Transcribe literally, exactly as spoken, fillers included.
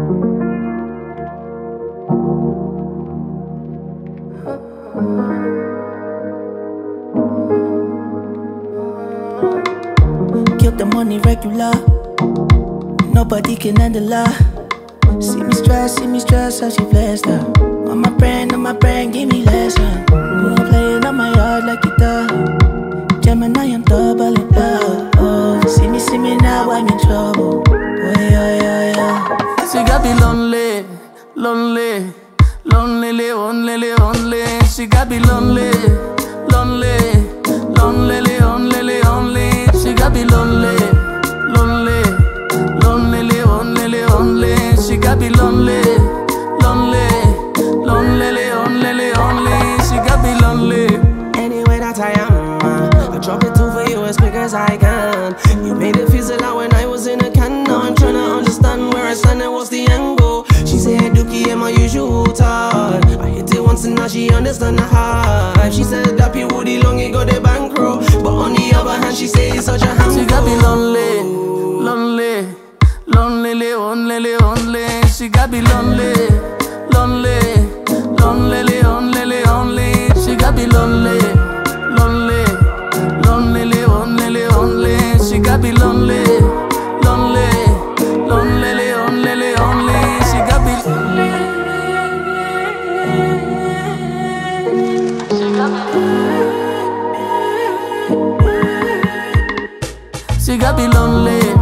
Keep the money regular, nobody can handle her. See me stress, see me stress, how she blessed her. On my brain, on my brain, give me lesson. I'm playing on my heart like guitar. Gemini, I'm double in love. Oh, see me, see me now, I'm in trouble. Oh yeah, yeah, yeah. She got me lonely, lonely, lonely, lonely, lonely. She got me lonely, lonely, lonely, lonely, lonely. She got me lonely, lonely, lonely, lonely, lonely. She got me lonely, lonely, lonely, lonely, lonely. She got me lonely. Anyway that I am, uh, I drop it two for you as quick as I can. You made it feel so loud when I was in a can. Now I'm trying to understand where I stand and what's the angle. She said Dookie ain't my usual type. I hit it once and now she understand the hype. She said that you would long it got the bankroll, but on the other hand she say it's such a handful. She got me lonely, lonely, lonely, lonely, lonely. She got me lonely, lonely, lonely, lonely, lonely. She got me lonely, lonely, lonely, lonely, lonely. She got me lonely, lonely, lonely, lonely, lonely. She got me lonely. She got me lonely.